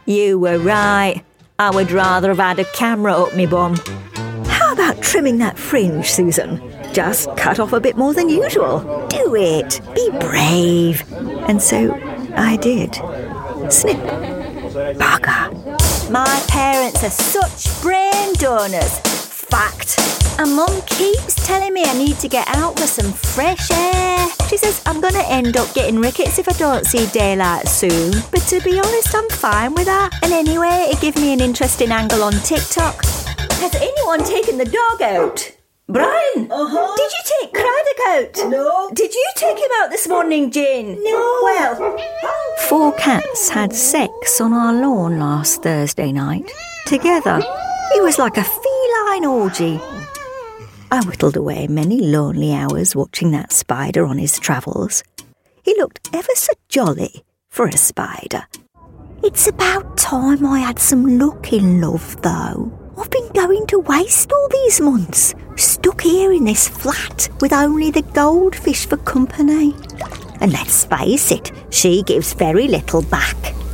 You were right. I would rather have had a camera up me bum. How about trimming that fringe, Susan? Just cut off a bit more than usual. Do it. Be brave. And so I did. Snip. Bugger. My parents are such brain donors. Fact. And Mum keeps telling me I need to get out for some fresh air. She says I'm going to end up getting rickets if I don't see daylight soon. But to be honest, I'm fine with that. And anyway, it gives me an interesting angle on TikTok. Has anyone taken the dog out? Brian? Uh-huh. Did you take Craddock out? No. Did you take him out this morning, Jane? No. Well, 4 cats had sex on our lawn last Thursday night. Together. It was like a feline orgy. I whittled away many lonely hours watching that spider on his travels. He looked ever so jolly for a spider. It's about time I had some luck in love, though. I've been going to waste all these months, stuck here in this flat with only the goldfish for company. And let's face it, she gives very little back.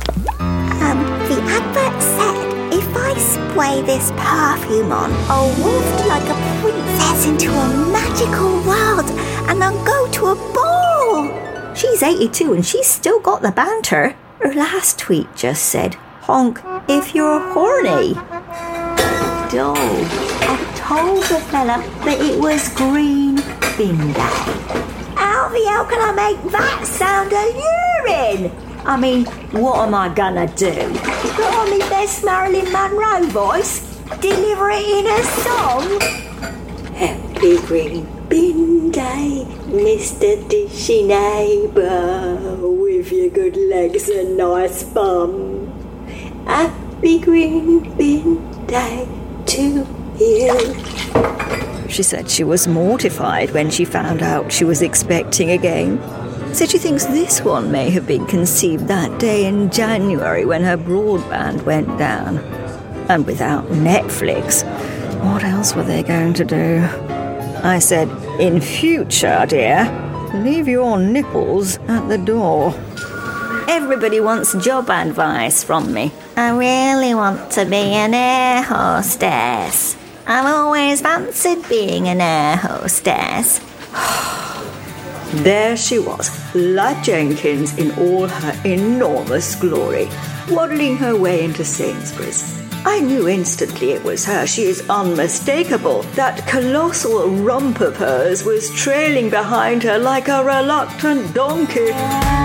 The advert said if I spray this perfume on, I'll waft like a princess into a magical world and I'll go to a ball. She's 82 and she's still got the banter. Her last tweet just said, honk if you're horny. Dog, I told the fella that it was green bin day. How the hell can I make that sound of urine? I mean, what am I gonna do? Put on my best Marilyn Monroe voice? Deliver it in a song? Happy green bin day, Mr. Dishy neighbour, with your good legs and nice bum. Happy green bin day to you. She said she was mortified when she found out she was expecting again. Said she thinks this one may have been conceived that day in January when her broadband went down. And without Netflix, what else were they going to do? I said, in future, dear, leave your nipples at the door. Everybody wants job advice from me. I really want to be an air hostess. I've always fancied being an air hostess. There she was, La Jenkins in all her enormous glory, waddling her way into Sainsbury's. I knew instantly it was her. She is unmistakable. That colossal rump of hers was trailing behind her like a reluctant donkey.